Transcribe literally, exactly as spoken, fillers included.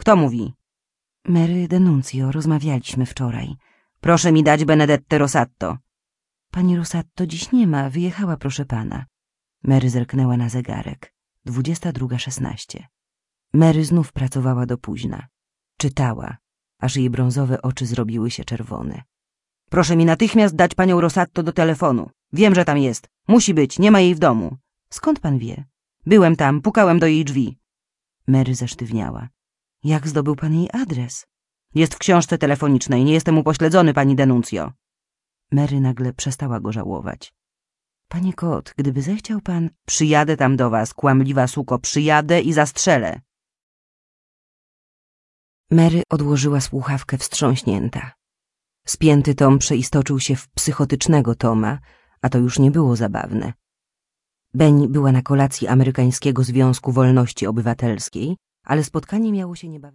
Kto mówi? Mary Denuncio, rozmawialiśmy wczoraj. Proszę mi dać Benedettę Rosatto. Pani Rosatto dziś nie ma, wyjechała, proszę pana. Mary zerknęła na zegarek. Dwudziesta druga szesnaście. Mary znów pracowała do późna. Czytała, aż jej brązowe oczy zrobiły się czerwone. Proszę mi natychmiast dać panią Rosatto do telefonu. Wiem, że tam jest. Musi być, nie ma jej w domu. Skąd pan wie? Byłem tam, pukałem do jej drzwi. Mary zesztywniała. Jak zdobył pan jej adres? Jest w książce telefonicznej, nie jestem upośledzony, pani Denuncio. Mary nagle przestała go żałować. Panie Kot, gdyby zechciał pan... Przyjadę tam do was, kłamliwa suko, przyjadę i zastrzelę. Mary odłożyła słuchawkę wstrząśnięta. Spięty tom przeistoczył się w psychotycznego Toma, a to już nie było zabawne. Beń była na kolacji Amerykańskiego Związku Wolności Obywatelskiej, ale spotkanie miało się niebawem...